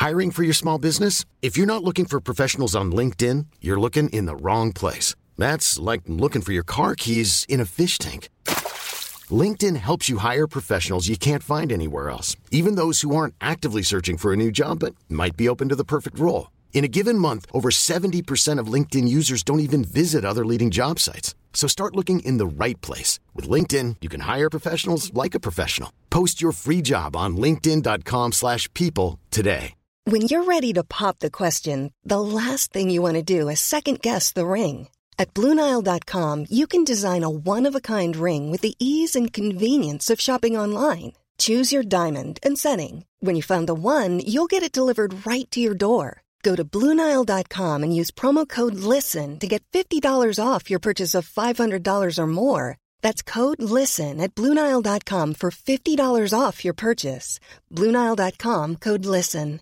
Hiring for your small business? If you're not looking for professionals on LinkedIn, you're looking in the wrong place. That's like looking for your car keys in a fish tank. LinkedIn helps you hire professionals you can't find anywhere else, even those who aren't actively searching for a new job but might be open to the perfect role. In a given month, over 70% of LinkedIn users don't even visit other leading job sites. So start looking in the right place. With LinkedIn, you can hire professionals like a professional. Post your free job on linkedin.com/people today. When you're ready to pop the question, the last thing you want to do is second-guess the ring. At BlueNile.com, you can design a one-of-a-kind ring with the ease and convenience of shopping online. Choose your diamond and setting. When you find the one, you'll get it delivered right to your door. Go to BlueNile.com and use promo code LISTEN to get $50 off your purchase of $500 or more. That's code LISTEN at BlueNile.com for $50 off your purchase. BlueNile.com, code LISTEN.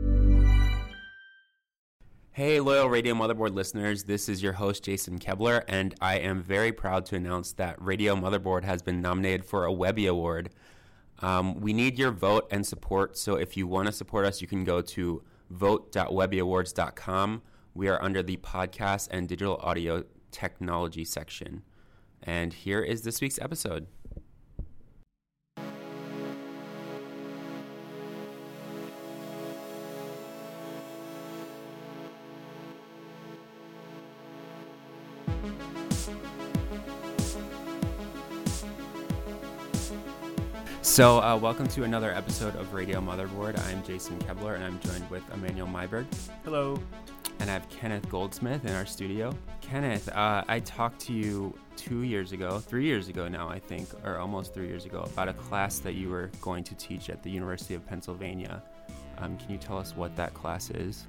Hey, loyal Radio Motherboard listeners, this is your host, Jason Kebler, and I am very proud to announce that Radio Motherboard has been nominated for a Webby Award. We need your vote and support, so if you want to support us, you can go to vote.webbyawards.com. We are under the podcast and digital audio technology section. And here is this week's episode. So, welcome to another episode of Radio Motherboard. I'm Jason Kebler, and I'm joined with Emmanuel Myberg. Hello. And I have Kenneth Goldsmith in our studio. Kenneth, I talked to you 3 years ago now, I think, or almost 3 years ago, about a class that you were going to teach at the University of Pennsylvania. Can you tell us what that class is?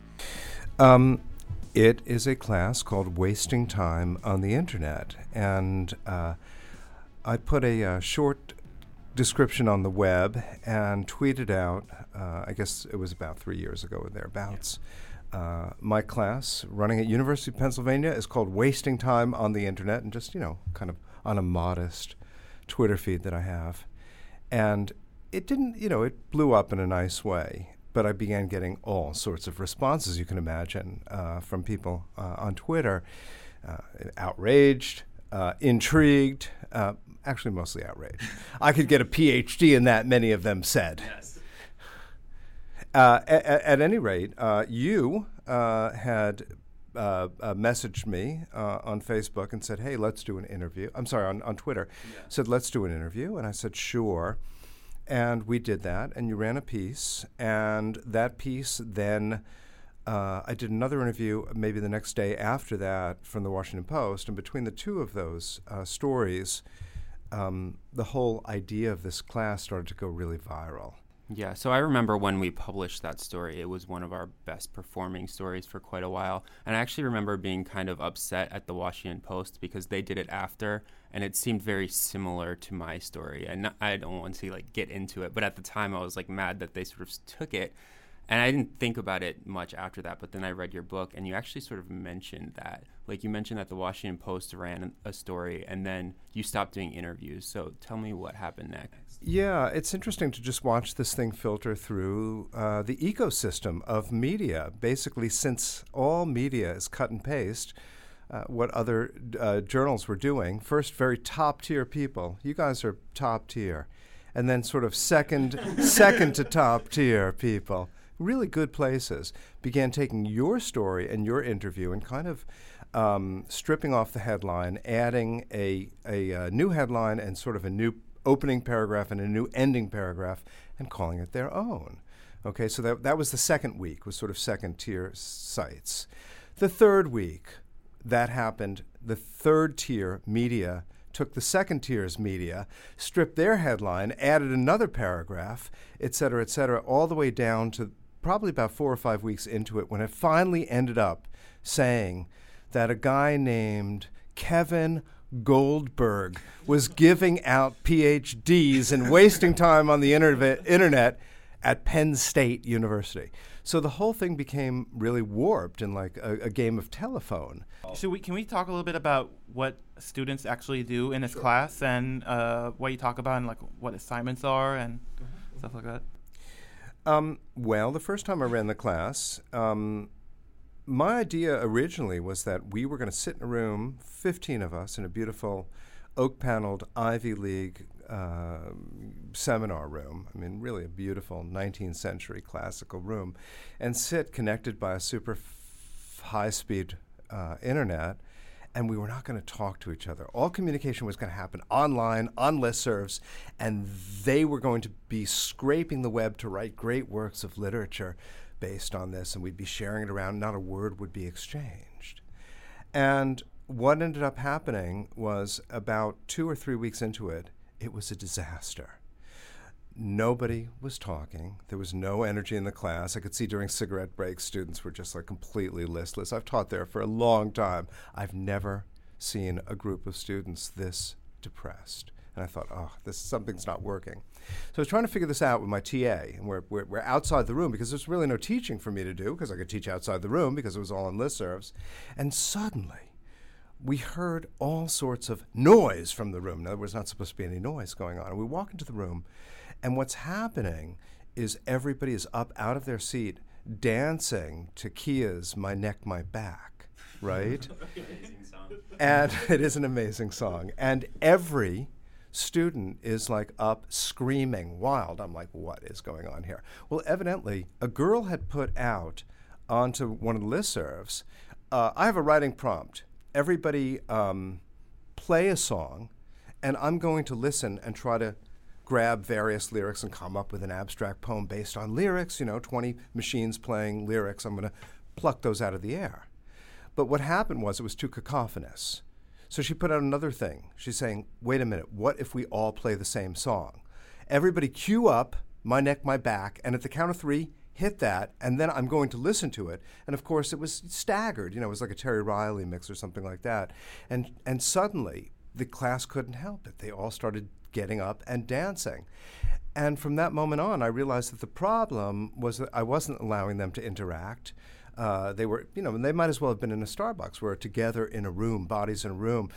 It is a class called Wasting Time on the Internet, and I put a short description on the web and tweeted out, I guess it was about 3 years ago or thereabouts. My class running at University of Pennsylvania is called Wasting Time on the Internet, and just, kind of on a modest Twitter feed that I have. And it didn't, it blew up in a nice way, but I began getting all sorts of responses, you can imagine, from people on Twitter, outraged, intrigued, actually mostly outraged. I could get a PhD in that, many of them said. Yes. At any rate, you had messaged me on Facebook and said, hey, let's do an interview. I'm sorry, on Twitter. Yeah. Said, let's do an interview. And I said, sure. And we did that, and you ran a piece. And that piece then, I did another interview maybe the next day after that from the Washington Post. And between the two of those stories, the whole idea of this class started to go really viral. Yeah, so I remember when we published that story, it was one of our best performing stories for quite a while. And I actually remember being kind of upset at the Washington Post because they did it after, and it seemed very similar to my story. And I don't want to get into it, but at the time I was mad that they sort of took it. And I didn't think about it much after that, but then I read your book, and you actually sort of mentioned that. You mentioned that the Washington Post ran a story, and then you stopped doing interviews. So tell me what happened next. Yeah, it's interesting to just watch this thing filter through the ecosystem of media. Basically, since all media is cut and paste, what other journals were doing, first very top-tier people. You guys are top-tier. And then sort of second to top-tier people. Really good places, began taking your story and your interview and kind of stripping off the headline, adding a new headline and sort of a new opening paragraph and a new ending paragraph, and calling it their own. Okay, so that was the second week, was sort of second-tier sites. The third week, that happened. The third-tier media took the second tier's media, stripped their headline, added another paragraph, et cetera, all the way down to probably about 4 or 5 weeks into it when it finally ended up saying that a guy named Kevin Goldberg was giving out PhDs and wasting time on the internet at Penn State University. So the whole thing became really warped in a game of telephone. So can we talk a little bit about what students actually do in this class and what you talk about and what assignments are and stuff like that? Well, the first time I ran the class, my idea originally was that we were going to sit in a room, 15 of us, in a beautiful oak-paneled Ivy League seminar room. I mean, really a beautiful 19th century classical room, and sit connected by a super high-speed internet, and we were not going to talk to each other. All communication was going to happen online, on listservs, and they were going to be scraping the web to write great works of literature based on this, and we'd be sharing it around. Not a word would be exchanged. And what ended up happening was about 2 or 3 weeks into it, it was a disaster. Nobody was talking. There was no energy in the class. I could see during cigarette breaks, students were just like completely listless. I've taught there for a long time. I've never seen a group of students this depressed. And I thought, something's not working. So I was trying to figure this out with my TA, and we're outside the room because there's really no teaching for me to do because I could teach outside the room because it was all on listservs. And suddenly, we heard all sorts of noise from the room. Now, there was not supposed to be any noise going on. And we walk into the room, and what's happening is everybody is up out of their seat dancing to Kia's My Neck, My Back, right? Amazing song. And it is an amazing song. And every student is like up screaming wild. I'm like, what is going on here? Well, evidently, a girl had put out onto one of the listservs, I have a writing prompt. Everybody play a song, and I'm going to listen and try to grab various lyrics and come up with an abstract poem based on lyrics, 20 machines playing lyrics. I'm going to pluck those out of the air. But what happened was it was too cacophonous. So she put out another thing. She's saying, wait a minute, what if we all play the same song? Everybody cue up My Neck, My Back, and at the count of 3, hit that, and then I'm going to listen to it. And of course, it was staggered. It was like a Terry Riley mix or something like that. And suddenly, the class couldn't help it. They all started getting up and dancing. And from that moment on, I realized that the problem was that I wasn't allowing them to interact. They were, and they might as well have been in a Starbucks where together in a room, bodies in a room.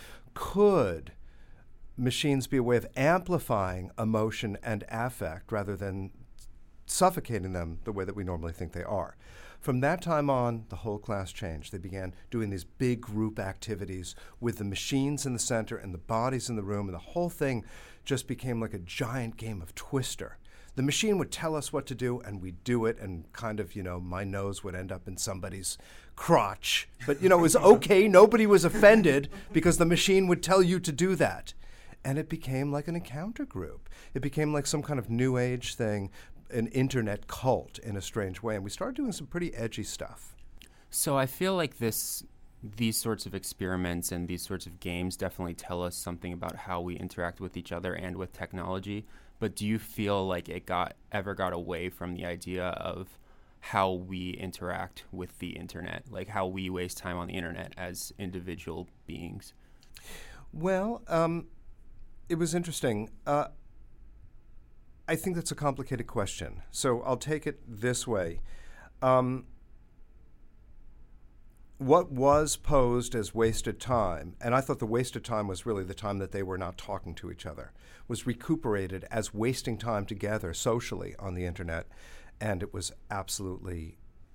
Could machines be a way of amplifying emotion and affect rather than suffocating them the way that we normally think they are? From that time on, the whole class changed. They began doing these big group activities with the machines in the center and the bodies in the room, and the whole thing just became like a giant game of Twister. The machine would tell us what to do, and we'd do it, and kind of, my nose would end up in somebody's crotch. But, it was okay. Nobody was offended because the machine would tell you to do that. And it became like an encounter group. It became like some kind of new age thing, an internet cult in a strange way. And we started doing some pretty edgy stuff. So I feel like these sorts of experiments and these sorts of games definitely tell us something about how we interact with each other and with technology. But do you feel like it ever got away from the idea of how we interact with the internet, like how we waste time on the internet as individual beings? Well, it was interesting. I think that's a complicated question. So I'll take it this way. What was posed as wasted time, and I thought the wasted time was really the time that they were not talking to each other, was recuperated as wasting time together socially on the internet, and it was absolutely,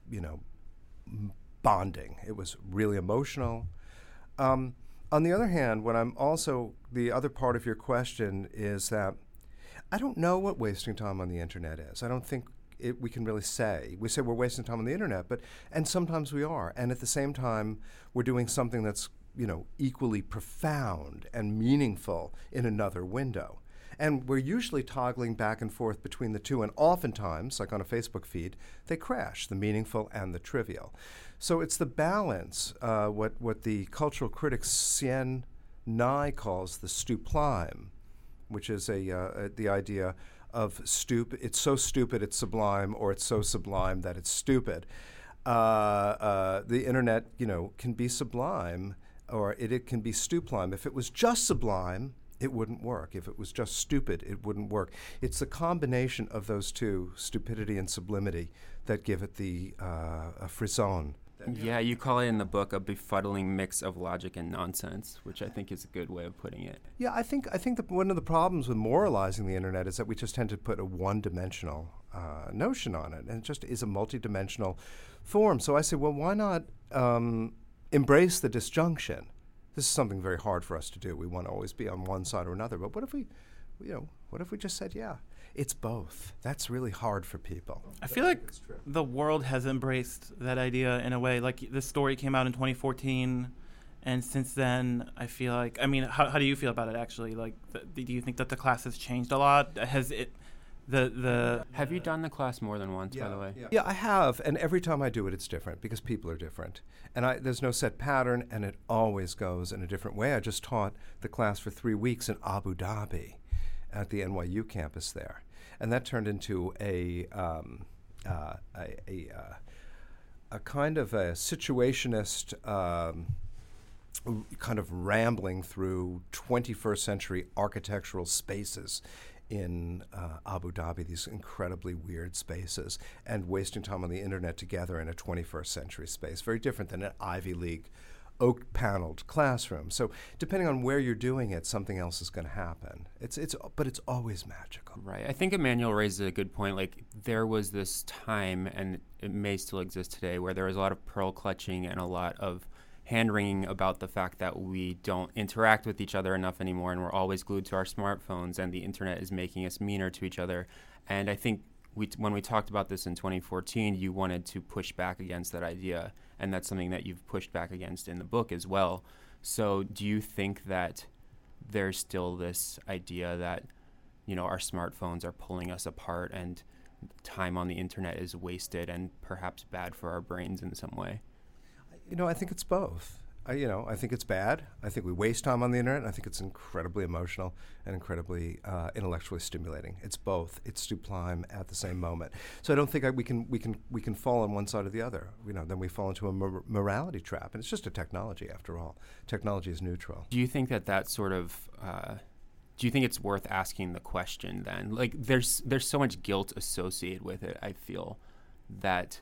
bonding. It was really emotional. On the other hand, the other part of your question is that I don't know what wasting time on the internet is. I don't think we can really say. We say we're wasting time on the internet, and sometimes we are. And at the same time, we're doing something that's, equally profound and meaningful in another window. And we're usually toggling back and forth between the two, and oftentimes, like on a Facebook feed, they crash, the meaningful and the trivial. So it's the balance, what the cultural critic Hsien Nai calls the stuplime, which is the idea of it's so stupid it's sublime, or it's so sublime that it's stupid. The internet, can be sublime, or it can be stuplime. If it was just sublime, it wouldn't work. If it was just stupid, it wouldn't work. It's the combination of those two, stupidity and sublimity, that give it the frisson. Yeah, you call it in the book a befuddling mix of logic and nonsense, which I think is a good way of putting it. Yeah, I think that one of the problems with moralizing the internet is that we just tend to put a one-dimensional notion on it, and it just is a multidimensional form. So I say, well, why not embrace the disjunction? This is something very hard for us to do. We want to always be on one side or another. But what if we just said, yeah, it's both? That's really hard for people. I feel like the world has embraced that idea in a way. Like, this story came out in 2014, and since then, I feel like, I mean, how do you feel about it, actually? Like, do you think that the class has changed a lot? Has it, Have you done the class more than once, by the way? Yeah, I have, and every time I do it, it's different because people are different. And there's no set pattern, and it always goes in a different way. I just taught the class for 3 weeks in Abu Dhabi at the NYU campus there. And that turned into a kind of a situationist kind of rambling through 21st century architectural spaces in Abu Dhabi, these incredibly weird spaces, and wasting time on the internet together in a 21st century space. Very different than an Ivy League oak-paneled classroom. So depending on where you're doing it, something else is going to happen. But it's always magical. Right. I think Emmanuel raises a good point. Like, there was this time, and it may still exist today, where there was a lot of pearl clutching and a lot of hand-wringing about the fact that we don't interact with each other enough anymore, and we're always glued to our smartphones, and the internet is making us meaner to each other. And I think when we talked about this in 2014, you wanted to push back against that idea, and that's something that you've pushed back against in the book as well. So do you think that there's still this idea that, our smartphones are pulling us apart and time on the internet is wasted and perhaps bad for our brains in some way? I think it's both. I think it's bad. I think we waste time on the internet. And I think it's incredibly emotional and incredibly intellectually stimulating. It's both. It's sublime at the same moment. So I don't think we can fall on one side or the other. Then we fall into a morality trap, and it's just a technology after all. Technology is neutral. Do you think that sort of? Do you think it's worth asking the question then? Like, there's so much guilt associated with it. I feel that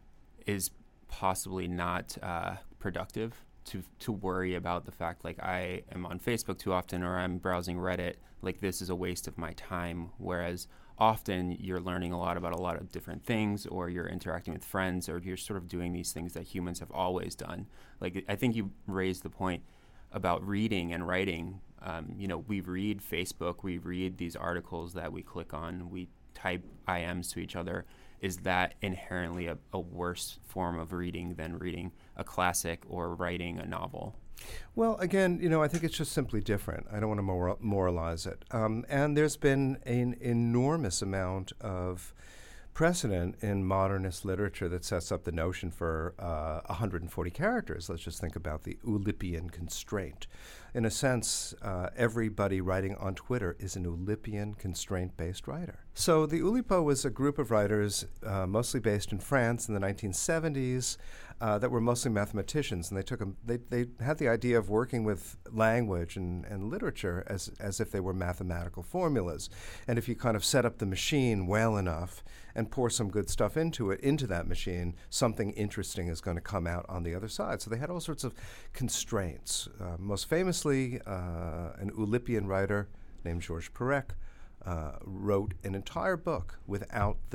is possibly not productive to worry about the fact, like, I am on Facebook too often, or I'm browsing Reddit, like, this is a waste of my time, whereas often you're learning a lot about a lot of different things, or you're interacting with friends, or you're sort of doing these things that humans have always done. Like, I think you raised the point about reading and writing. We read Facebook, we read these articles that we click on, we type IMs to each other. Is that inherently a worse form of reading than reading a classic or writing a novel? Well, again, I think it's just simply different. I don't want to moralize it. And there's been an enormous amount of precedent in modernist literature that sets up the notion for 140 characters. Let's just think about the Oulipian constraint. In a sense, everybody writing on Twitter is an Oulipian constraint-based writer. So the Oulipo was a group of writers mostly based in France in the 1970s that were mostly mathematicians, and they had the idea of working with language and literature as if they were mathematical formulas. And if you kind of set up the machine well enough and pour some good stuff into that machine, something interesting is going to come out on the other side. So they had all sorts of constraints. Most famously, an Oulipian writer named Georges Perec wrote an entire book without the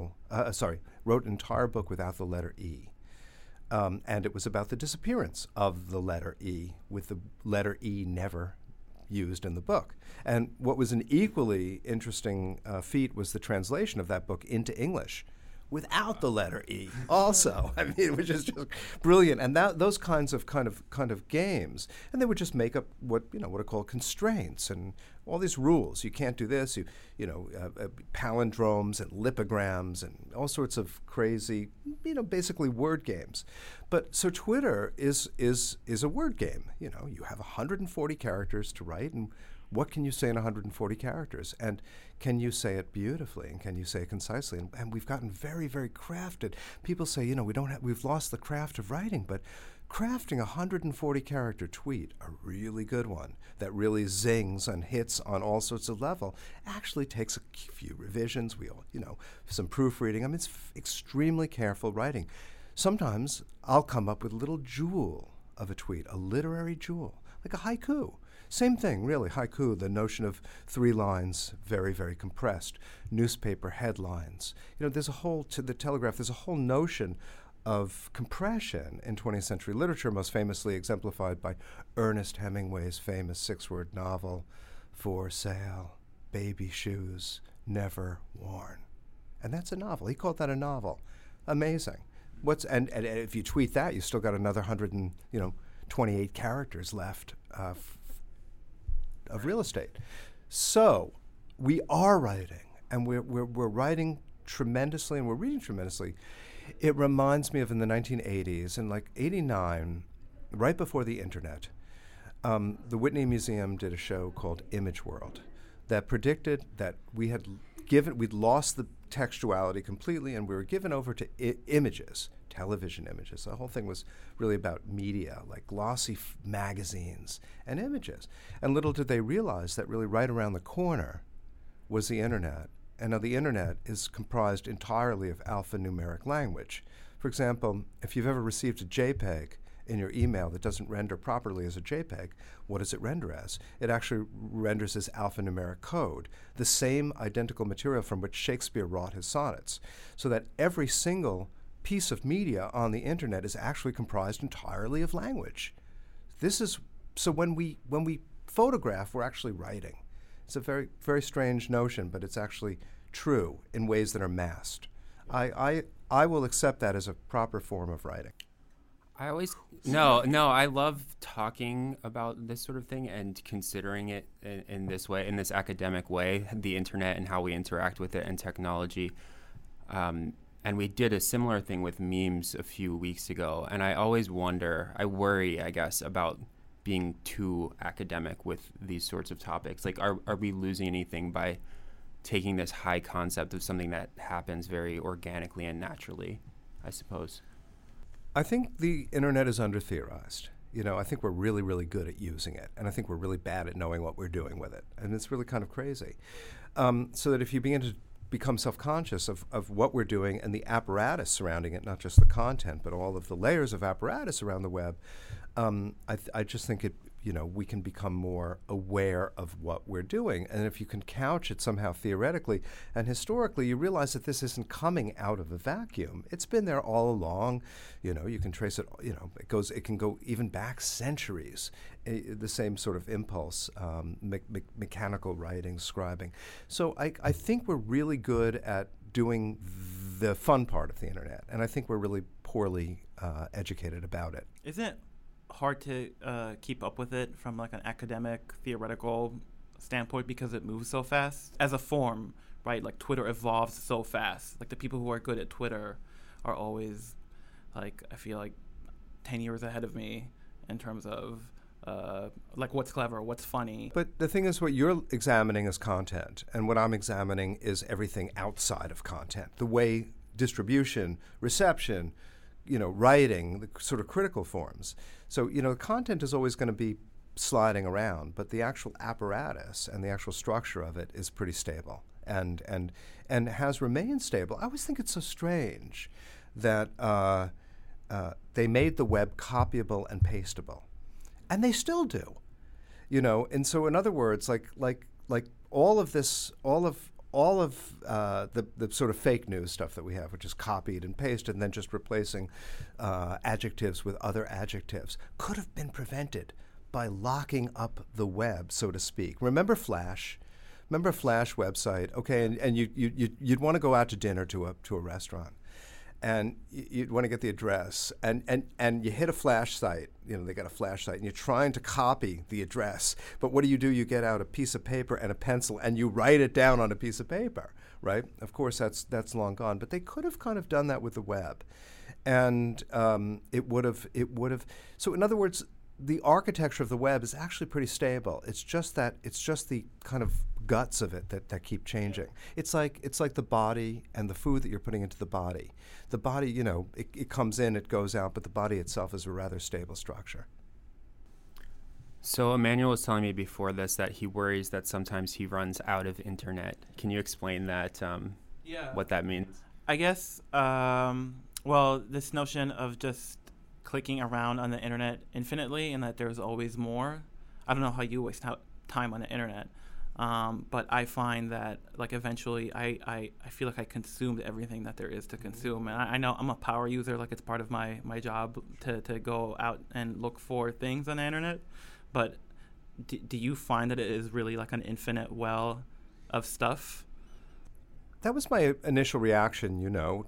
letter E. And it was about the disappearance of the letter E, with the letter E never used in the book. And what was an equally interesting feat was the translation of that book into English without the letter E also. I mean, which is just brilliant. And those kinds of kind of games. And they would just make up what are called constraints and all these rules. You can't do this, palindromes and lipograms and all sorts of crazy, basically word games. But so Twitter is a word game. You have 140 characters to write, and what can you say in 140 characters? And can you say it beautifully, and can you say it concisely? And we've gotten very, very crafted. People say, we've lost the craft of writing, but crafting a 140-character tweet, a really good one that really zings and hits on all sorts of level, actually takes a few revisions. Some proofreading. I mean, it's extremely careful writing. Sometimes I'll come up with a little jewel of a tweet, a literary jewel, like a haiku. Same thing, really. Haiku, the notion of 3 lines, very, very compressed. Newspaper headlines. There's a whole, to the Telegraph, there's a whole notion of compression in 20th century literature, most famously exemplified by Ernest Hemingway's famous 6-word novel, For Sale, Baby Shoes, Never Worn. And that's a novel. He called that a novel. Amazing. And if you tweet that, you still got another 128 characters left of real estate. So we are writing, and we're writing tremendously, and we're reading tremendously. It reminds me of in the 1980s, in like 89, right before the internet, the Whitney Museum did a show called Image World that predicted that we'd lost the textuality completely, and we were given over to images, television images. The whole thing was really about media, like glossy magazines and images. And little did they realize that really right around the corner was the internet. And now the internet is comprised entirely of alphanumeric language. For example, if you've ever received a JPEG in your email that doesn't render properly as a JPEG, what does it render as? It actually renders as alphanumeric code, the same identical material from which Shakespeare wrought his sonnets, so that every single piece of media on the internet is actually comprised entirely of language. So when we photograph, we're actually writing. It's a very, very strange notion, but it's actually true in ways that are masked. I will accept that as a proper form of writing. I love talking about this sort of thing and considering it in this way, in this academic way, the internet and how we interact with it and technology. And we did a similar thing with memes a few weeks ago. And I always worry, I guess, about being too academic with these sorts of topics. Like, are we losing anything by taking this high concept of something that happens very organically and naturally, I suppose? I think the internet is under-theorized. I think we're really, really good at using it, and I think we're really bad at knowing what we're doing with it, and it's really kind of crazy. So that if you begin to become self-conscious of what we're doing and the apparatus surrounding it, not just the content, but all of the layers of apparatus around the web, I just think we can become more aware of what we're doing. And if you can couch it somehow theoretically and historically, you realize that this isn't coming out of a vacuum. It's been there all along. You can trace it, it can go even back centuries, the same sort of impulse, mechanical writing, scribing. So I think we're really good at doing the fun part of the internet, and I think we're really poorly educated about it. Isn't it hard to keep up with it from like an academic, theoretical standpoint because it moves so fast? As a form, right? Like Twitter evolves so fast. Like the people who are good at Twitter are always, like, I feel like 10 years ahead of me in terms of like what's clever, what's funny. But the thing is, what you're examining is content, and what I'm examining is everything outside of content. The way distribution, reception, writing, the sort of critical forms. So, content is always going to be sliding around, but the actual apparatus and the actual structure of it is pretty stable and has remained stable. I always think it's so strange that they made the web copyable and pastable, and they still do. And so in other words, like all of this, all of the sort of fake news stuff that we have, which is copied and pasted and then just replacing adjectives with other adjectives, could have been prevented by locking up the web, so to speak. Remember Flash? Remember a Flash website? Okay, and you'd want to go out to dinner to a restaurant, and you'd want to get the address, and you hit a Flash site. They got a Flash site, and you're trying to copy the address. But what do? You get out a piece of paper and a pencil, and you write it down on a piece of paper, right? Of course, that's long gone. But they could have kind of done that with the web, and it would have. So in other words, the architecture of the web is actually pretty stable. It's just the kind of guts of it that keep changing. It's like the body and the food that you're putting into the body. The body, it comes in, it goes out, but the body itself is a rather stable structure. So Emmanuel was telling me before this that he worries that sometimes he runs out of internet. Can you explain that? What that means? I guess, this notion of just clicking around on the internet infinitely and that there's always more. I don't know how you waste time on the internet, but I find that like eventually I feel like I consumed everything that there is to consume, and I know I'm a power user. Like it's part of my job to go out and look for things on the internet. But do you find that it is really like an infinite well of stuff? That was my initial reaction,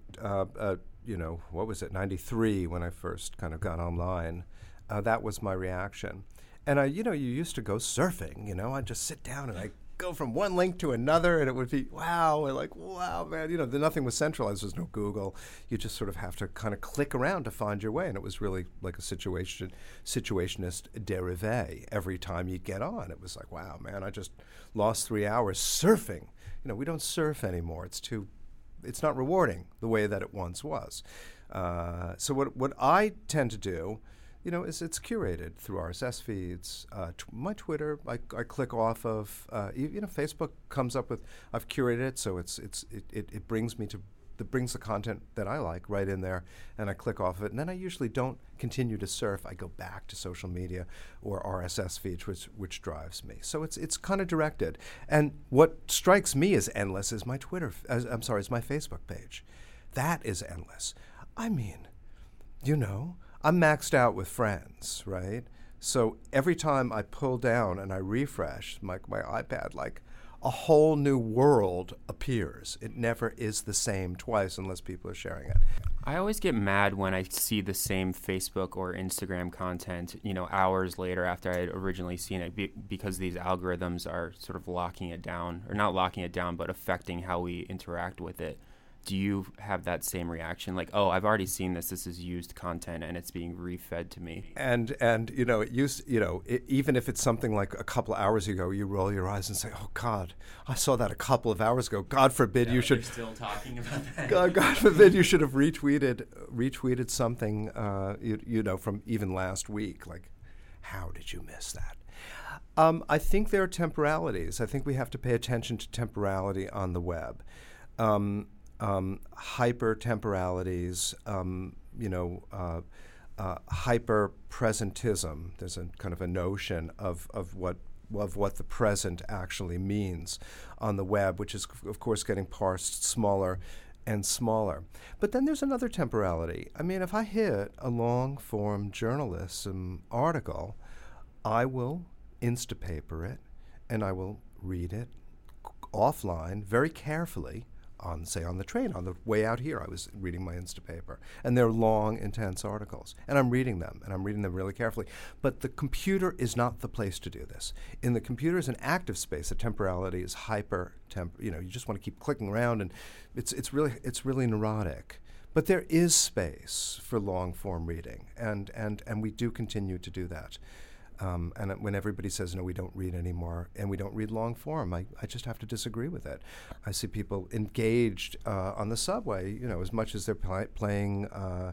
what was it, 93 when I first kind of got online. That was my reaction. And you used to go surfing, I'd just sit down and I'd go from one link to another and it would be, wow, and like, wow, man, nothing was centralized. There's no Google. You just sort of have to kind of click around to find your way. And it was really like a situationist dérivé every time you get on. It was like, wow, man, I just lost 3 hours surfing. We don't surf anymore. It's not rewarding the way that it once was. So what I tend to do, is it's curated through RSS feeds. My Twitter, I click off of. Facebook comes up with. I've curated it, so it brings me to. That brings the content that I like right in there, and I click off of it. And then I usually don't continue to surf. I go back to social media or RSS feeds, which drives me. So it's kind of directed. And what strikes me as endless is my is my Facebook page. That is endless. I mean, I'm maxed out with friends, right? So every time I pull down and I refresh my iPad, like a whole new world appears. It never is the same twice unless people are sharing it. I always get mad when I see the same Facebook or Instagram content, hours later after I had originally seen it, because these algorithms are sort of locking it down, or not locking it down, but affecting how we interact with it. Do you have that same reaction? Like, oh, I've already seen this. This is used content, and it's being refed to me. And it used, even if it's something like a couple of hours ago, you roll your eyes and say, oh God, I saw that a couple of hours ago. God forbid you should. You're still talking about that. God forbid you should have retweeted something, from even last week. Like, how did you miss that? I think there are temporalities. I think we have to pay attention to temporality on the web. Hyper temporalities, hyper presentism. There's a kind of a notion of what the present actually means on the web, which is of course getting parsed smaller and smaller. But then there's another temporality. I mean, if I hit a long form journalism article, I will Instapaper it and I will read it offline very carefully. On the train, on the way out here, I was reading my Instapaper. And they're long, intense articles. And I'm reading them really carefully. But the computer is not the place to do this. In the computer is an active space. The temporality is you just want to keep clicking around, and it's really neurotic. But there is space for long-form reading, and we do continue to do that. And when everybody says, no, we don't read anymore and we don't read long form, I just have to disagree with it. I see people engaged on the subway, as much as they're playing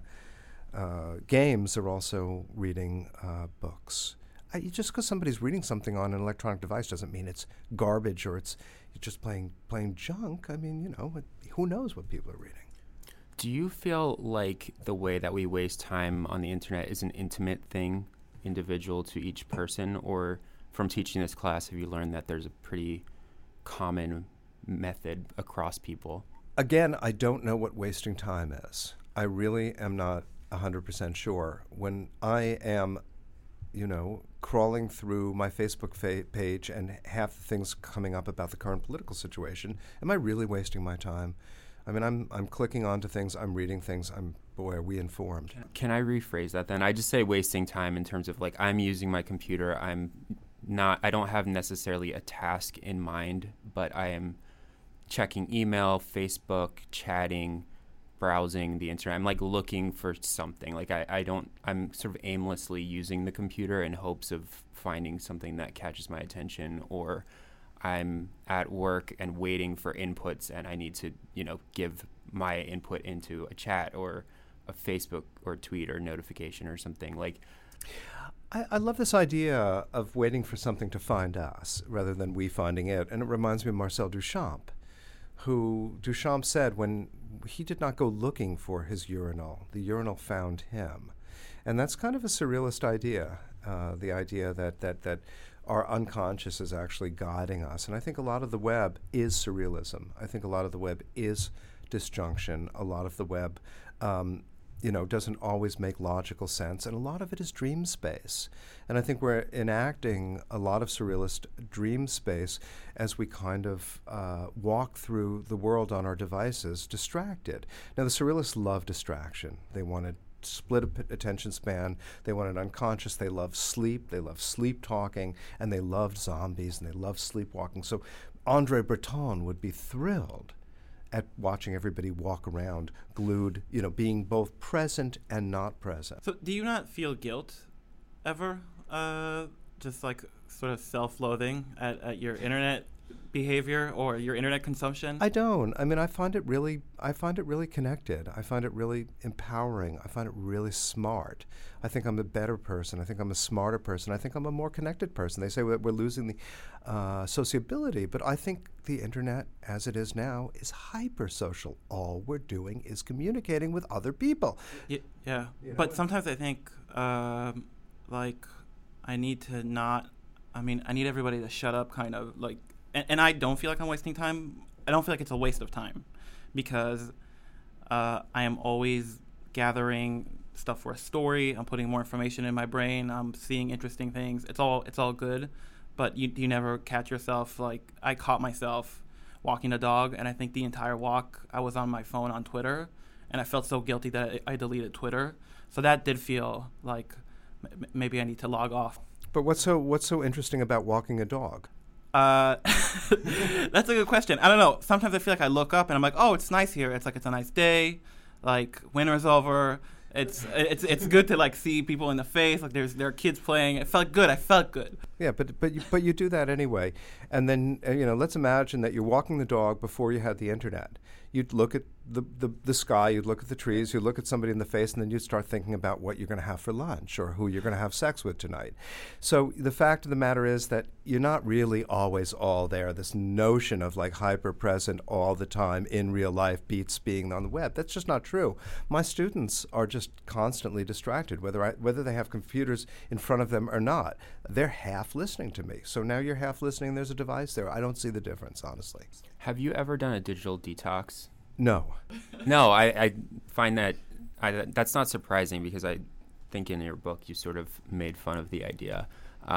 games, they're also reading books. Just because somebody's reading something on an electronic device doesn't mean it's garbage or it's just playing junk. I mean, who knows what people are reading. Do you feel like the way that we waste time on the internet is an intimate thing, individual to each person, or from teaching this class have you learned that there's a pretty common method across people? Again, I don't know what wasting time is. I really am not 100% sure. When I am, crawling through my Facebook page and half the things coming up about the current political situation, am I really wasting my time? I mean, I'm clicking onto things, I'm reading things, boy, are we informed. Can I rephrase that then? I just say wasting time in terms of like I'm using my computer, I don't have necessarily a task in mind, but I am checking email, Facebook, chatting, browsing the internet. I'm like looking for something. Like I'm sort of aimlessly using the computer in hopes of finding something that catches my attention, or I'm at work and waiting for inputs and I need to, give my input into a chat or a Facebook or tweet or notification or something. Like, I love this idea of waiting for something to find us rather than we finding it. And it reminds me of Marcel Duchamp, who Duchamp said when he did not go looking for his urinal, the urinal found him. And that's kind of a surrealist idea, the idea that our unconscious is actually guiding us. And I think a lot of the web is surrealism. I think a lot of the web is disjunction. A lot of the web doesn't always make logical sense, and a lot of it is dream space. And I think we're enacting a lot of surrealist dream space as we kind of walk through the world on our devices, distracted. Now, the surrealists love distraction. They wanted split attention span. They wanted unconscious. They loved sleep. They loved sleep talking, and they loved zombies, and they loved sleepwalking. So Andre Breton would be thrilled at watching everybody walk around glued, being both present and not present. So do you not feel guilt ever? Just like sort of self-loathing at your internet behavior or your internet consumption? I don't. I mean, I find it really connected. I find it really empowering. I find it really smart. I think I'm a better person. I think I'm a smarter person. I think I'm a more connected person. They say that we're losing the sociability, but I think the internet, as it is now, is hyper-social. All we're doing is communicating with other people. Yeah. But sometimes I think, I need everybody to shut up, kind of, like, and I don't feel like I'm wasting time. I don't feel like it's a waste of time because I am always gathering stuff for a story. I'm putting more information in my brain. I'm seeing interesting things. It's all good, but you never catch yourself. Like, I caught myself walking a dog, and I think the entire walk I was on my phone on Twitter, and I felt so guilty that I deleted Twitter. So that did feel like maybe I need to log off. But what's so interesting about walking a dog? That's a good question. I don't know. Sometimes I feel like I look up and I'm like, oh, it's nice here. It's a nice day. Like, winter's over. It's good to, like, see people in the face. Like, there are kids playing. It felt good. I felt good. Yeah, but you do that anyway. And then let's imagine that you're walking the dog before you had the internet. You'd look at the sky, you'd look at the trees, you'd look at somebody in the face, and then you'd start thinking about what you're going to have for lunch or who you're going to have sex with tonight. So the fact of the matter is that you're not really always all there. This notion of, like, hyper-present all the time in real life beats being on the web. That's just not true. My students are just constantly distracted, whether they have computers in front of them or not. They're half listening to me. So now you're half listening, there's a device there. I don't see the difference, honestly. Have you ever done a digital detox? No. No, I find that that's not surprising because I think in your book you sort of made fun of the idea.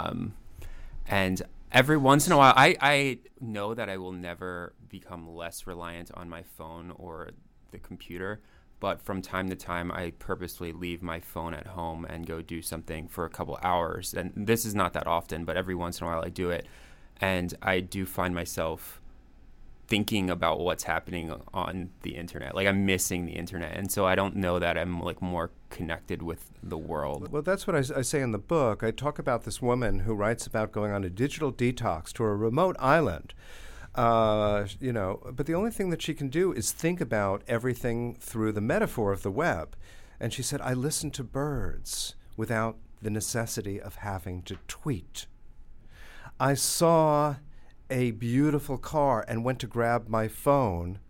And every once in a while, I know that I will never become less reliant on my phone or the computer, but from time to time I purposely leave my phone at home and go do something for a couple hours. And this is not that often, but every once in a while I do it. And I do find myself thinking about what's happening on the internet. Like, I'm missing the internet. And so I don't know that I'm, like, more connected with the world. Well, that's what I say in the book. I talk about this woman who writes about going on a digital detox to a remote island. But the only thing that she can do is think about everything through the metaphor of the web. And she said, I listen to birds without the necessity of having to tweet. I saw a beautiful car and went to grab my phone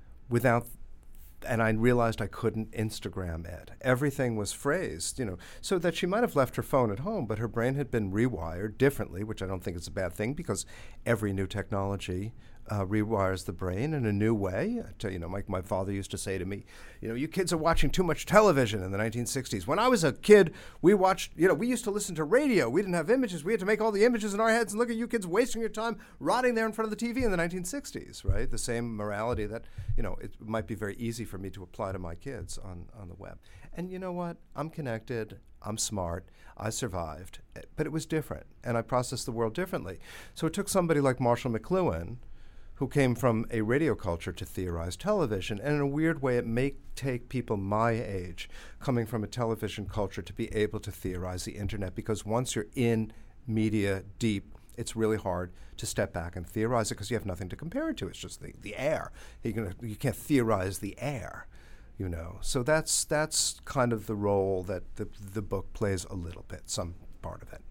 and I realized I couldn't Instagram it. Everything was phrased, so that she might have left her phone at home, but her brain had been rewired differently, which I don't think is a bad thing because every new technology rewires the brain in a new way. My father used to say to me, you kids are watching too much television in the 1960s. When I was a kid, we watched, we used to listen to radio. We didn't have images. We had to make all the images in our heads and look at you kids wasting your time rotting there in front of the TV in the 1960s, right? The same morality that, it might be very easy for me to apply to my kids on the web. And you know what? I'm connected. I'm smart. I survived. But it was different, and I processed the world differently. So it took somebody like Marshall McLuhan, who came from a radio culture, to theorize television. And in a weird way, it may take people my age, coming from a television culture, to be able to theorize the internet, because once you're in media deep, it's really hard to step back and theorize it because you have nothing to compare it to. It's just the air. You can't theorize the air, So that's kind of the role that the book plays a little bit, some part of it.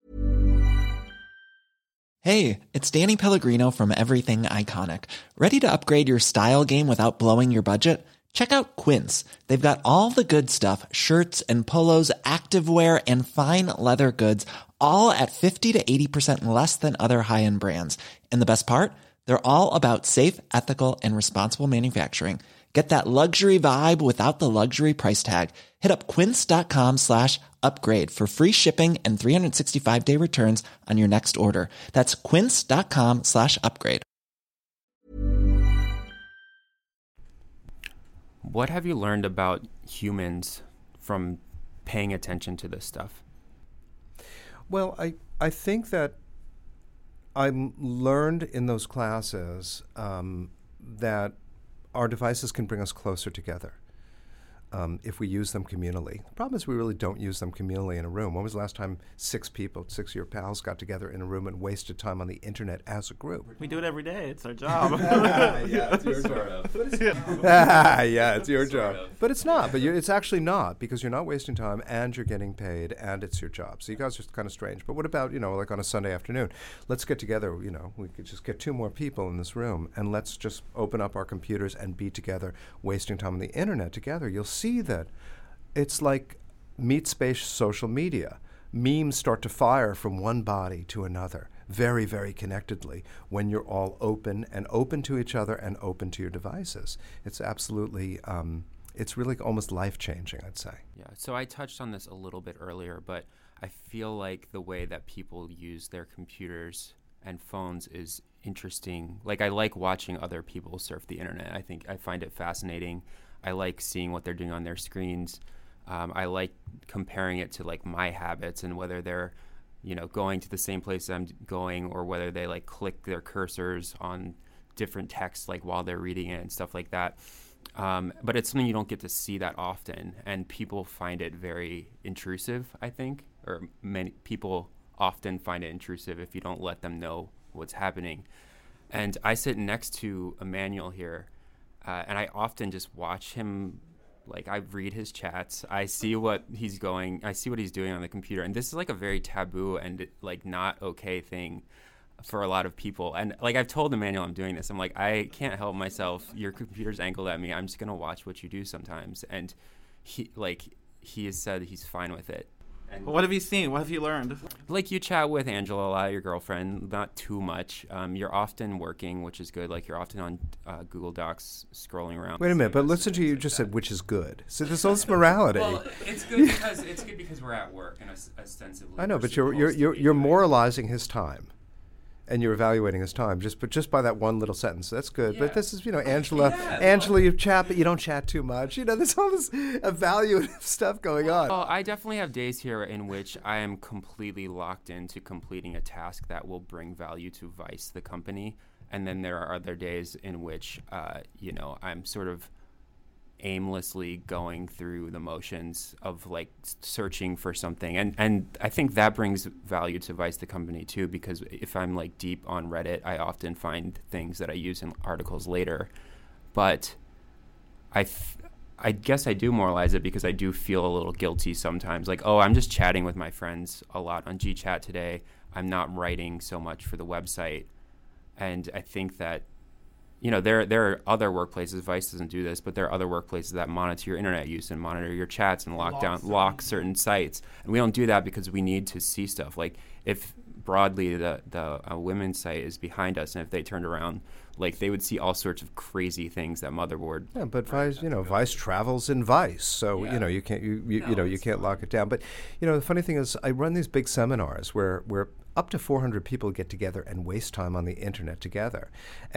Hey, it's Danny Pellegrino from Everything Iconic. Ready to upgrade your style game without blowing your budget? Check out Quince. They've got all the good stuff, shirts and polos, activewear, and fine leather goods, all at 50 to 80% less than other high-end brands. And the best part? They're all about safe, ethical, and responsible manufacturing. Get that luxury vibe without the luxury price tag. Hit up quince.com/upgrade for free shipping and 365-day returns on your next order. That's quince.com/upgrade. What have you learned about humans from paying attention to this stuff? Well, I think that I learned in those classes that our devices can bring us closer together if we use them communally. The problem is we really don't use them communally in a room. When was the last time 6 people, 6 of your pals, got together in a room and wasted time on the internet as a group? We do it every day. It's our job. Yeah, it's your job. Yeah, it's your job. But it's not. But it's actually not, because you're not wasting time and you're getting paid and it's your job. So you guys are kind of strange. But what about, like on a Sunday afternoon? Let's get together, we could just get 2 more people in this room and let's just open up our computers and be together, wasting time on the internet together. You'll see that it's like meat space social media. Memes start to fire from one body to another very, very connectedly when you're all open to each other and open to your devices. It's absolutely, it's really almost life-changing, I'd say. Yeah, so I touched on this a little bit earlier, but I feel like the way that people use their computers and phones is interesting. Like, I like watching other people surf the internet. I find it fascinating. I like seeing what they're doing on their screens. I like comparing it to like my habits and whether they're, going to the same place I'm going, or whether they like click their cursors on different text like while they're reading it and stuff like that. But it's something you don't get to see that often, and people find it very intrusive, I think, or many people often find it intrusive if you don't let them know what's happening. And I sit next to Emmanuel here. And I often just watch him, like I read his chats. I see what he's doing on the computer. And this is like a very taboo and like not okay thing for a lot of people. And like I've told Emmanuel I'm doing this. I'm like, I can't help myself. Your computer's angled at me. I'm just going to watch what you do sometimes. And he has said he's fine with it. And what have you seen? What have you learned? Like, you chat with Angela a lot, your girlfriend, not too much. You're often working, which is good. Like, you're often on Google Docs scrolling around. Wait a minute, but listen to you just said, which is good. So there's all this morality. Well, it's good because we're at work and ostensibly. I know, but you're moralizing his time. And you're evaluating his time just by that one little sentence. That's good. Yeah. But this is, Angela, you chat, but you don't chat too much. There's all this evaluative stuff going on. Well, I definitely have days here in which I am completely locked into completing a task that will bring value to Vice, the company. And then there are other days in which, I'm sort of aimlessly going through the motions of like searching for something, and I think that brings value to Vice, the company, too, because if I'm like deep on Reddit, I often find things that I use in articles later. But I guess I do moralize it because I do feel a little guilty sometimes, like, I'm just chatting with my friends a lot on GChat today. I'm not writing so much for the website. And I think that there are other workplaces, Vice doesn't do this, but there are other workplaces that monitor your internet use and monitor your chats and lock certain sites. And we don't do that because we need to see stuff. Like, if broadly the women's site is behind us, and if they turned around, like, they would see all sorts of crazy things that Motherboard. Yeah, but Vice, Vice travels in Vice, so you can't lock it down. But the funny thing is, I run these big seminars where up to 400 people get together and waste time on the internet together.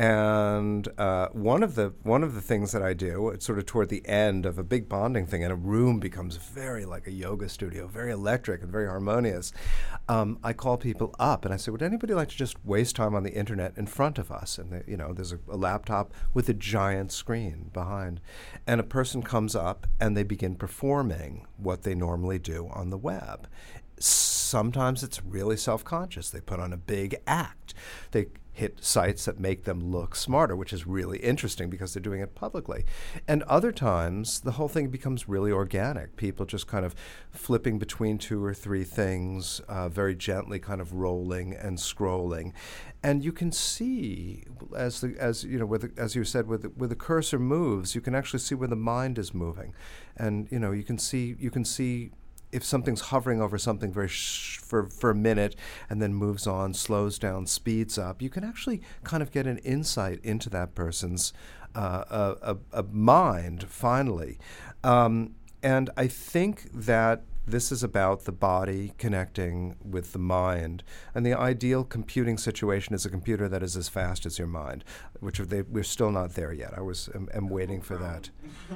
And one of the things that I do, it's sort of toward the end of a big bonding thing, and a room becomes very like a yoga studio, very electric and very harmonious. I call people up and I say, would anybody like to just waste time on the internet in front of us? And there's a laptop with a giant screen behind. And a person comes up and they begin performing what they normally do on the web. Sometimes it's really self-conscious. They put on a big act. They hit sites that make them look smarter, which is really interesting because they're doing it publicly. And other times, the whole thing becomes really organic. People just kind of flipping between 2 or 3 things, very gently kind of rolling and scrolling. And you can see, as you said, where the cursor moves, you can actually see where the mind is moving. And you can see if something's hovering over something for a minute and then moves on, slows down, speeds up, you can actually kind of get an insight into that person's a mind, finally. And I think that this is about the body connecting with the mind. And the ideal computing situation is a computer that is as fast as your mind, which we're still not there yet. I'm waiting for that.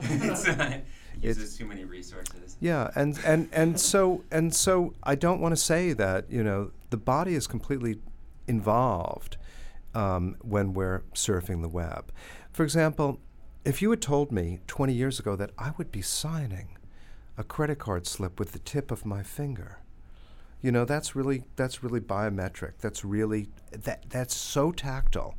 It uses too many resources. Yeah, and so I don't want to say that, the body is completely involved when we're surfing the web. For example, if you had told me 20 years ago that I would be signing a credit card slip with the tip of my finger, that's really biometric. That's so tactile.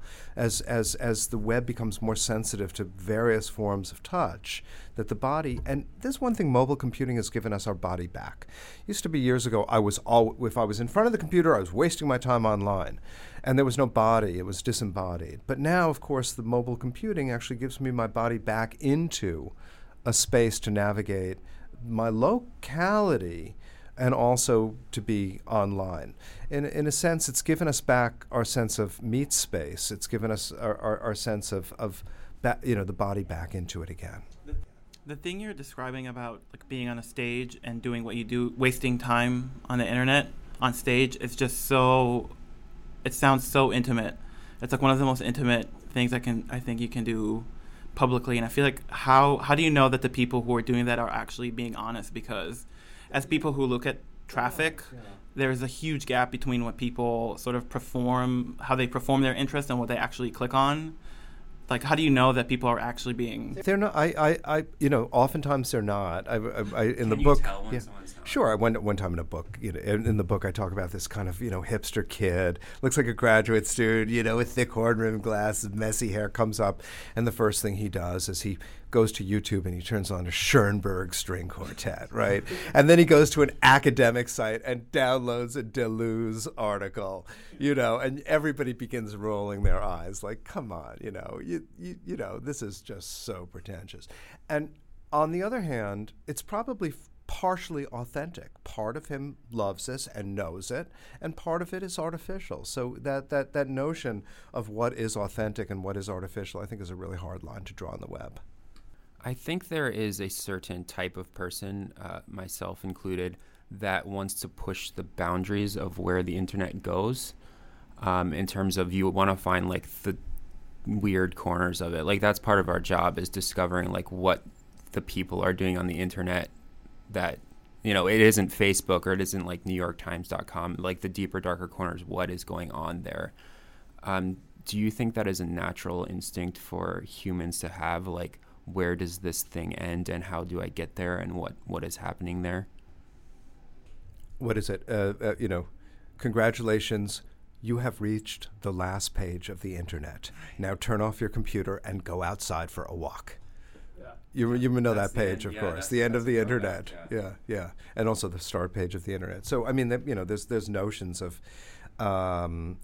As the web becomes more sensitive to various forms of touch, that the body, and there's one thing mobile computing has given us, our body back. Used to be years ago, if I was in front of the computer, I was wasting my time online, and there was no body. It was disembodied. But now, of course, the mobile computing actually gives me my body back into a space to navigate my locality and also to be online. In a sense, it's given us back our sense of meat space. It's given us our sense of the body back into it again. The thing you're describing about like being on a stage and doing what you do, wasting time on the internet on stage, it's just so, it sounds so intimate. It's like one of the most intimate things I think you can do publicly. And I feel like how do you know that the people who are doing that are actually being honest? Because as people who look at traffic, there's a huge gap between what people sort of perform, how they perform their interest, and what they actually click on. Like, how do you know that people are actually being? They're not. Oftentimes they're not. In the Can book, you tell when someone's not? Sure. I went one time in a book. In the book, I talk about this kind of hipster kid, looks like a graduate student, with thick horn-rimmed glasses, messy hair, comes up, and the first thing he does is he goes to YouTube and he turns on a Schoenberg string quartet, right? And then he goes to an academic site and downloads a Deleuze article, and everybody begins rolling their eyes like, come on, this is just so pretentious. And on the other hand, it's probably partially authentic. Part of him loves this and knows it, and part of it is artificial. So that notion of what is authentic and what is artificial, I think, is a really hard line to draw on the web. I think there is a certain type of person, myself included, that wants to push the boundaries of where the internet goes, in terms of you want to find like the weird corners of it. Like that's part of our job, is discovering like what the people are doing on the internet that, it isn't Facebook or it isn't like NewYorkTimes.com, like the deeper, darker corners, what is going on there. Do you think that is a natural instinct for humans to have, like, where does this thing end and how do I get there and what is happening there? What is it? Congratulations, you have reached the last page of the internet. Now turn off your computer and go outside for a walk. Yeah. You know that page, of course. The end of the internet. Yeah. And also the start page of the internet. So I mean, there's notions of and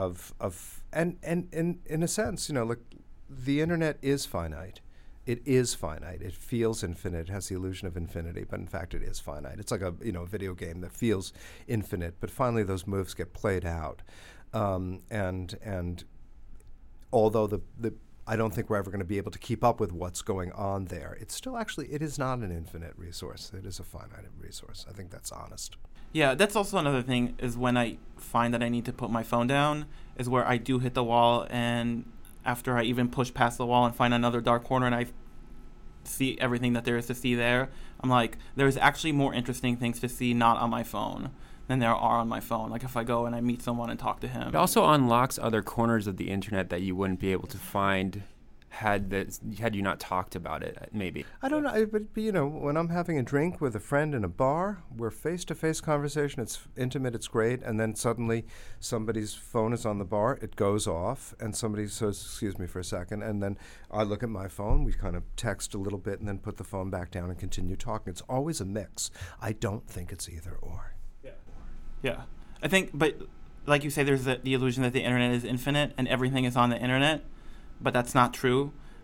in a sense, like the internet is finite. It is finite. It feels infinite. It has the illusion of infinity, but in fact it is finite. It's like a video game that feels infinite, but finally those moves get played out. And although I don't think we're ever going to be able to keep up with what's going on there, it's still it is not an infinite resource. It is a finite resource. I think that's honest. Yeah, that's also another thing, is when I find that I need to put my phone down, is where I do hit the wall, and after I even push past the wall and find another dark corner and I see everything that there is to see there, I'm like, there's actually more interesting things to see not on my phone than there are on my phone. Like if I go and I meet someone and talk to him. It also unlocks other corners of the internet that you wouldn't be able to find had you not talked about it, maybe. I don't know, but when I'm having a drink with a friend in a bar, we're face-to-face conversation, it's intimate, it's great, and then suddenly somebody's phone is on the bar, it goes off, and somebody says, excuse me for a second, and then I look at my phone, we kind of text a little bit, and then put the phone back down and continue talking. It's always a mix. I don't think it's either or. Yeah. I think, but like you say, there's the illusion that the internet is infinite and everything is on the internet. But that's not true.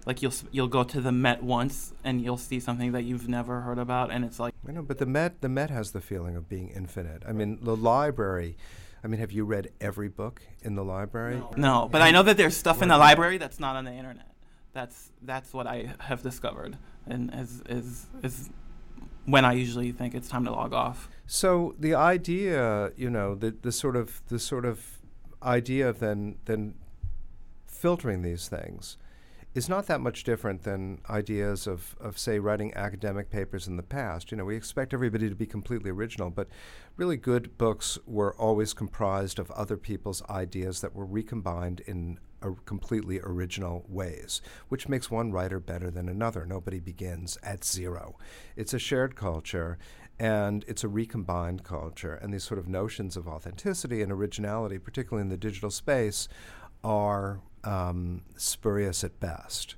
Like you'll go to the Met once and you'll see something that you've never heard about, and it's like, I know, but the Met has the feeling of being infinite. I mean, the library. I mean, have you read every book in the library? No, but I know that there's stuff in the library that's not on the internet. That's what I have discovered, and is when I usually think it's time to log off. So the idea, the sort of idea of then filtering these things is not that much different than ideas of say, writing academic papers in the past. We expect everybody to be completely original, but really good books were always comprised of other people's ideas that were recombined in completely original ways, which makes one writer better than another. Nobody begins at zero. It's a shared culture, and it's a recombined culture, and these sort of notions of authenticity and originality, particularly in the digital space, are spurious at best.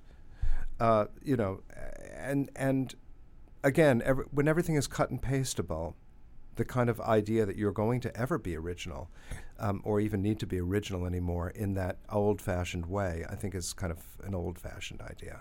And again, when everything is cut and pasteable, the kind of idea that you're going to ever be original, or even need to be original anymore in that old-fashioned way, I think is kind of an old-fashioned idea.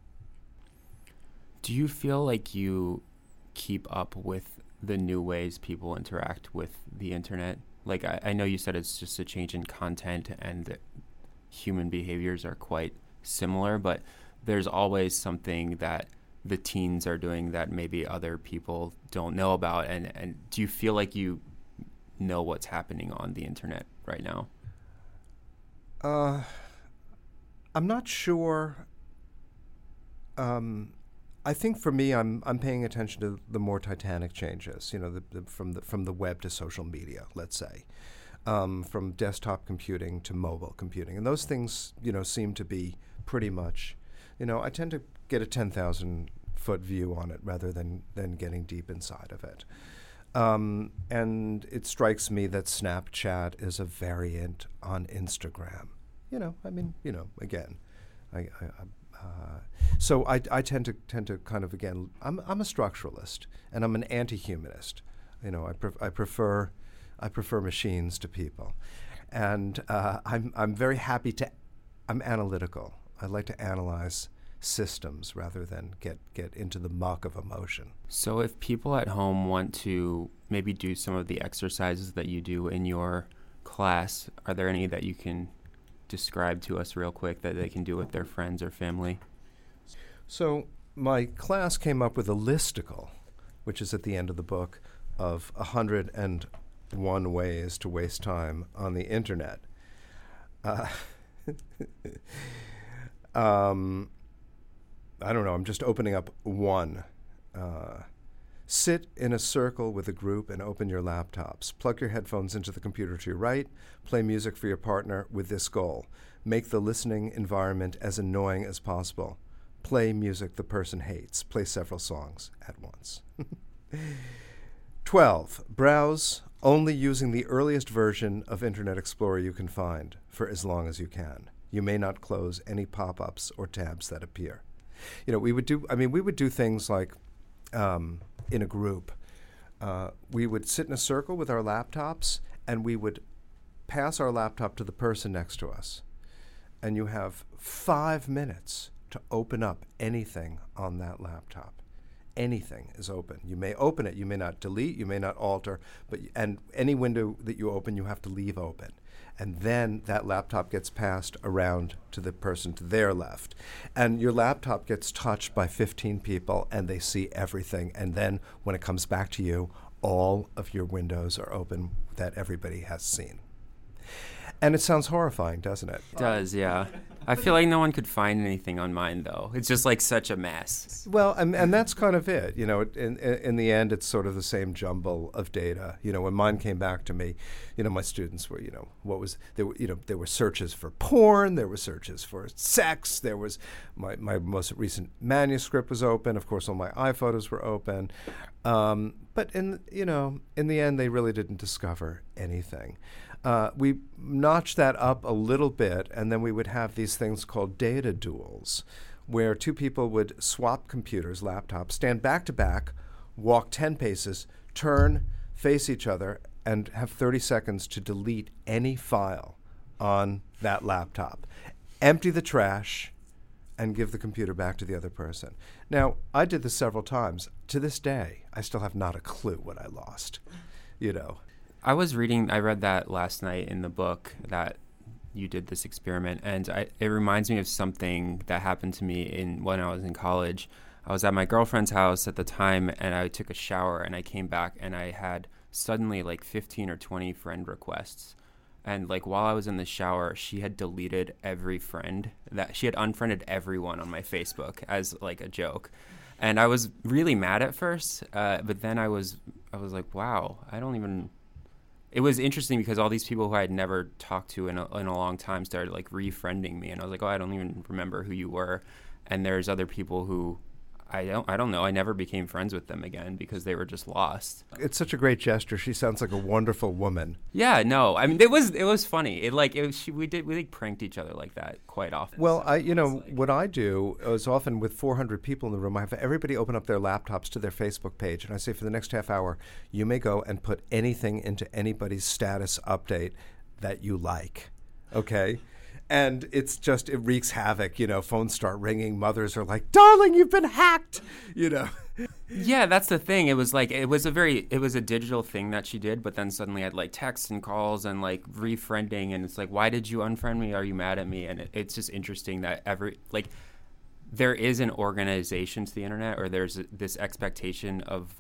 Do you feel like you keep up with the new ways people interact with the internet? Like, I know you said it's just a change in content and human behaviors are quite similar, but there's always something that the teens are doing that maybe other people don't know about. And do you feel like you know what's happening on the internet right now? I'm not sure. I think for me, I'm paying attention to the more titanic changes. From the web to social media, let's say, from desktop computing to mobile computing, and those things, seem to be pretty much. I tend to get a 10,000-foot view on it rather than getting deep inside of it. And it strikes me that Snapchat is a variant on Instagram. Again, so I tend to kind of, again, I'm a structuralist and I'm an anti-humanist. I prefer machines to people, and I'm very happy I'm analytical. I like to analyze systems rather than get into the muck of emotion. So if people at home want to maybe do some of the exercises that you do in your class, are there any that you can describe to us real quick that they can do with their friends or family? So my class came up with a listicle, which is at the end of the book, of 101 ways to waste time on the internet. I don't know, I'm just opening up one. Sit in a circle with a group and open your laptops. Plug your headphones into the computer to your right. Play music for your partner with this goal. Make the listening environment as annoying as possible. Play music the person hates. Play several songs at once. 12. Browse only using the earliest version of Internet Explorer you can find for as long as you can. You may not close any pop-ups or tabs that appear. We would do things like in a group. We would sit in a circle with our laptops, and we would pass our laptop to the person next to us. And you have 5 minutes to open up anything on that laptop. Anything is open. You may open it, you may not delete, you may not alter, and any window that you open, you have to leave open. And then that laptop gets passed around to the person to their left. And your laptop gets touched by 15 people, and they see everything. And then when it comes back to you, all of your windows are open that everybody has seen. And it sounds horrifying, doesn't it? It does, yeah. I feel like no one could find anything on mine, though. It's just like such a mess. Well, and that's kind of it. In the end, it's sort of the same jumble of data. When mine came back to me, my students were, there were searches for porn, there were searches for sex, there was my most recent manuscript was open. Of course, all my iPhotos were open. But in the end, they really didn't discover anything. We notched that up a little bit, and then we would have these things called data duels, where two people would swap computers, laptops, stand back to back, walk 10 paces, turn, face each other, and have 30 seconds to delete any file on that laptop. Empty the trash, and give the computer back to the other person. Now, I did this several times. To this day, I still have not a clue what I lost, you know. I read that last night in the book that you did this experiment, and it reminds me of something that happened to me when I was in college. I was at my girlfriend's house at the time, and I took a shower, and I came back, and I had suddenly like 15 or 20 friend requests. And like while I was in the shower, she had deleted every friend she had unfriended everyone on my Facebook as like a joke. And I was really mad at first, but then I was like, wow, it was interesting because all these people who I had never talked to in a long time started like refriending me, and I was like, oh, I don't even remember who you were. And there's other people who I don't know. I never became friends with them again because they were just lost. It's such a great gesture. She sounds like a wonderful woman. Yeah, no. I mean, it was funny. We pranked each other like that quite often. Well, what I do is often with 400 people in the room, I have everybody open up their laptops to their Facebook page, and I say for the next half hour, you may go and put anything into anybody's status update that you like. Okay? And it's just, it wreaks havoc, phones start ringing, mothers are like, darling, you've been hacked, Yeah, that's the thing. It was a digital thing that she did, but then suddenly I had like texts and calls and like refriending, and it's like, why did you unfriend me? Are you mad at me? And it's just interesting that there is an organization to the internet, or there's this expectation of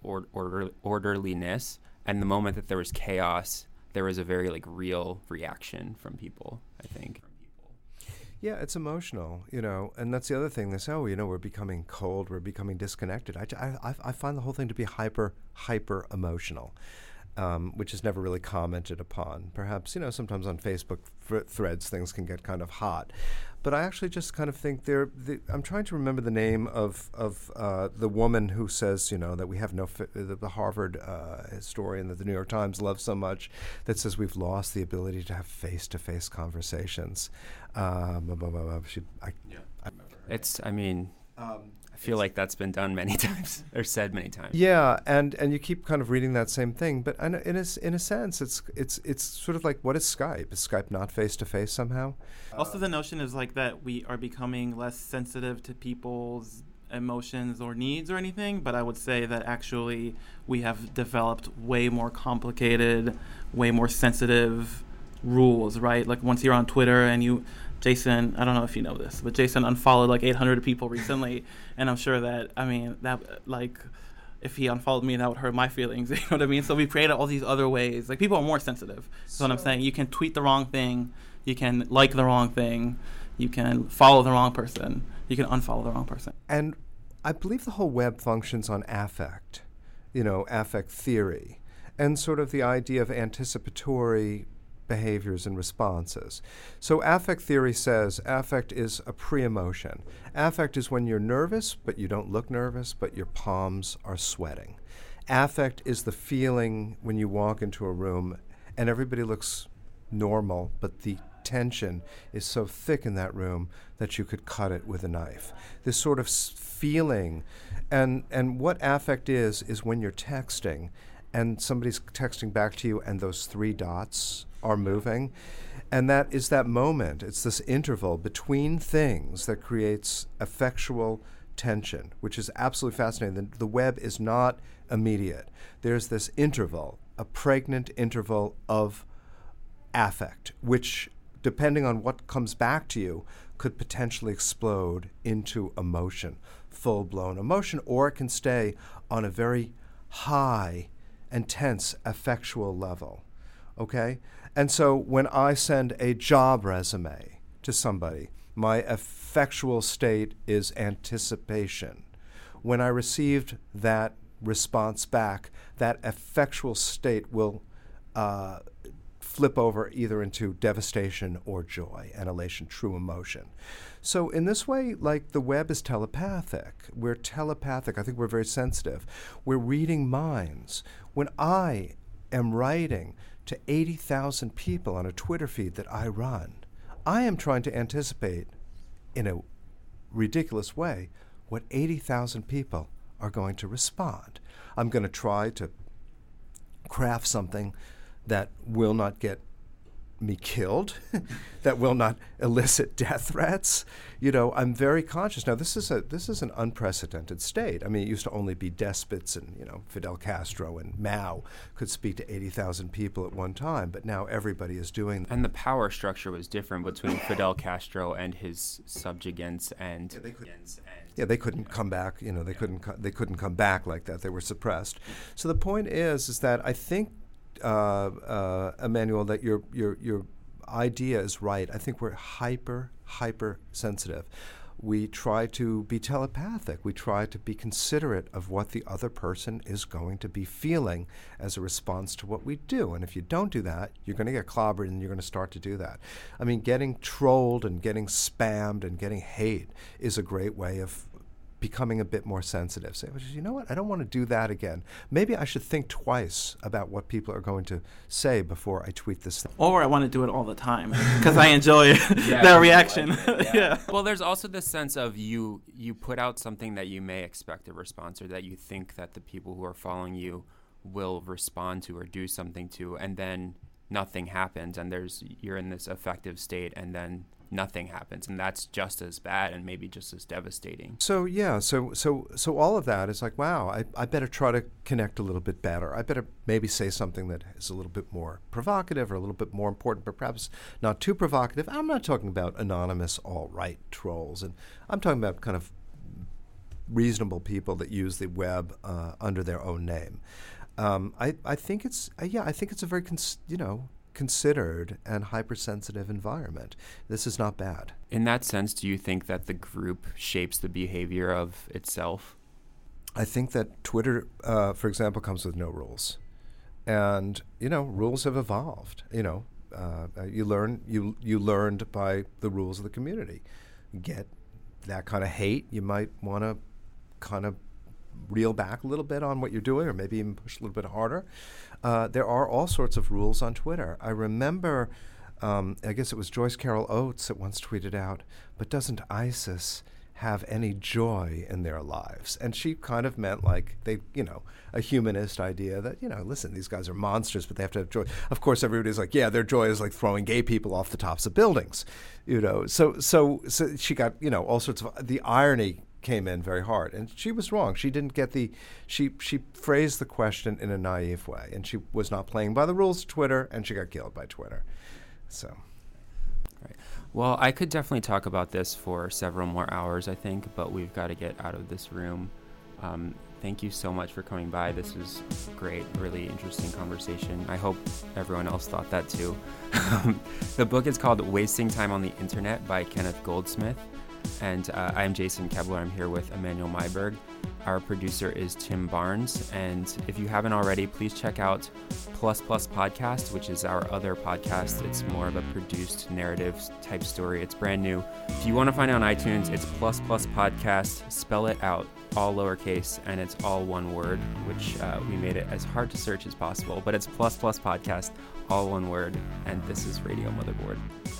orderliness, and the moment that there was chaos, there was a very real reaction from people, I think. Yeah, it's emotional, and that's the other thing. They say, we're becoming cold, we're becoming disconnected. I find the whole thing to be hyper emotional, which is never really commented upon. Perhaps, sometimes on Facebook threads things can get kind of hot. But I actually just kind of think I'm trying to remember the name of the woman who says, that we have the Harvard historian that the New York Times loves so much, that says we've lost the ability to have face-to-face conversations. I feel like that's been done many times or said many times. Yeah, and you keep kind of reading that same thing, but in a sense, it's sort of like, what is Skype? Is Skype not face to face somehow? Also, the notion is that we are becoming less sensitive to people's emotions or needs or anything, but I would say that actually we have developed way more complicated, way more sensitive rules, right? Like once you're on Twitter and Jason, I don't know if you know this, but Jason unfollowed 800 people recently, and I'm sure that, if he unfollowed me, that would hurt my feelings, you know what I mean? So we've created all these other ways. People are more sensitive. So what I'm saying, you can tweet the wrong thing, you can like the wrong thing, you can follow the wrong person, you can unfollow the wrong person. And I believe the whole web functions on affect, affect theory, and sort of the idea of anticipatory behaviors and responses. So affect theory says affect is a pre-emotion. Affect is when you're nervous, but you don't look nervous, but your palms are sweating. Affect is the feeling when you walk into a room and everybody looks normal, but the tension is so thick in that room that you could cut it with a knife. This sort of feeling, and what affect is when you're texting and somebody's texting back to you and those three dots are moving, and that is that moment. It's this interval between things that creates affectual tension, which is absolutely fascinating. The web is not immediate. There's this interval, a pregnant interval of affect, which, depending on what comes back to you, could potentially explode into emotion, full-blown emotion, or it can stay on a very high and tense affectual level. Okay? And so when I send a job resume to somebody, my affectual state is anticipation. When I received that response back, that affectual state will flip over either into devastation or joy and elation, true emotion. So in this way, the web is telepathic. We're telepathic. I think we're very sensitive. We're reading minds. When I am writing to 80,000 people on a Twitter feed that I run, I am trying to anticipate in a ridiculous way what 80,000 people are going to respond. I'm going to try to craft something that will not get me killed, that will not elicit death threats. I'm very conscious. Now, this is an unprecedented state. I mean, it used to only be despots and, Fidel Castro and Mao could speak to 80,000 people at one time, but now everybody is doing that. And the power structure was different between Fidel Castro and his subjugants and... they couldn't come back. They couldn't come back like that. They were suppressed. So the point is that I think, Emmanuel, that your idea is right. I think we're hyper sensitive. We try to be telepathic. We try to be considerate of what the other person is going to be feeling as a response to what we do. And if you don't do that, you're going to get clobbered and you're going to start to do that. I mean, getting trolled and getting spammed and getting hate is a great way of becoming a bit more sensitive. Say, you know what? I don't want to do that again. Maybe I should think twice about what people are going to say before I tweet this thing. Or I want to do it all the time because I enjoy that reaction. Yeah. Well, there's also this sense of you put out something that you may expect a response or that you think that the people who are following you will respond to or do something to, and then nothing happens, and you're in this affective state, and then nothing happens, and that's just as bad and maybe just as devastating. So all of that is like, wow, I better try to connect a little bit better. I better maybe say something that is a little bit more provocative or a little bit more important, but perhaps not too provocative. I'm not talking about anonymous alt-right trolls, and I'm talking about kind of reasonable people that use the web under their own name. I think it's a very considered and hypersensitive environment. This is not bad. In that sense, do you think that the group shapes the behavior of itself? I think that Twitter, for example, comes with no rules. And, rules have evolved. You learned by the rules of the community. Get that kind of hate, you might want to kind of reel back a little bit on what you're doing, or maybe even push a little bit harder. There are all sorts of rules on Twitter. I remember, I guess it was Joyce Carol Oates that once tweeted out, "But doesn't ISIS have any joy in their lives?" And she kind of meant like a humanist idea that, listen, these guys are monsters, but they have to have joy. Of course, everybody's like, yeah, their joy is like throwing gay people off the tops of buildings, So she got, all sorts of, the irony came in very hard, and she was wrong. She didn't get she phrased the question in a naive way, and she was not playing by the rules of Twitter, and she got killed by Twitter. So, right. Well, I could definitely talk about this for several more hours, I think, but we've got to get out of this room. Thank you so much for coming by. This was great, really interesting conversation. I hope everyone else thought that too. The book is called Wasting Time on the Internet by Kenneth Goldsmith. And I'm Jason Kebler. I'm here with Emmanuel Myberg. Our producer is Tim Barnes. And if you haven't already, please check out Plus Plus Podcast, which is our other podcast. It's more of a produced narrative type story. It's brand new. If you want to find it on iTunes, it's Plus Plus Podcast. Spell it out, all lowercase, and it's all one word, which we made it as hard to search as possible. But it's Plus Plus Podcast, all one word. And this is Radio Motherboard.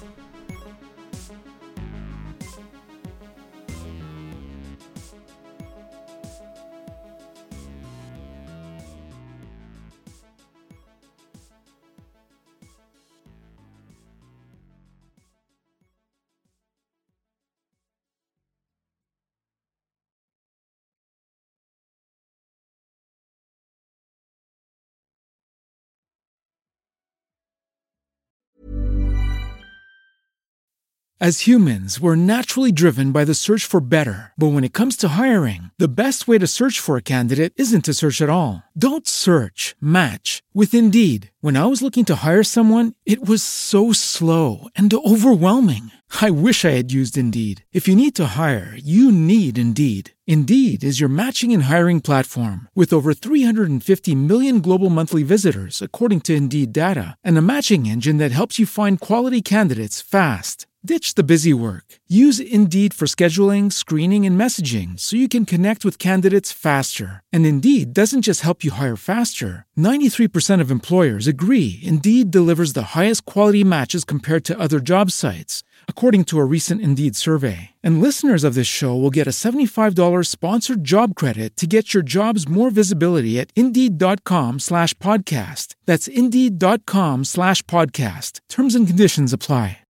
As humans, we're naturally driven by the search for better. But when it comes to hiring, the best way to search for a candidate isn't to search at all. Don't search, match with Indeed. When I was looking to hire someone, it was so slow and overwhelming. I wish I had used Indeed. If you need to hire, you need Indeed. Indeed is your matching and hiring platform with over 350 million global monthly visitors, according to Indeed data, and a matching engine that helps you find quality candidates fast. Ditch the busy work. Use Indeed for scheduling, screening, and messaging so you can connect with candidates faster. And Indeed doesn't just help you hire faster. 93% of employers agree Indeed delivers the highest quality matches compared to other job sites. according to a recent Indeed survey. And listeners of this show will get a $75 sponsored job credit to get your jobs more visibility at Indeed.com/podcast. That's Indeed.com/podcast. Terms and conditions apply.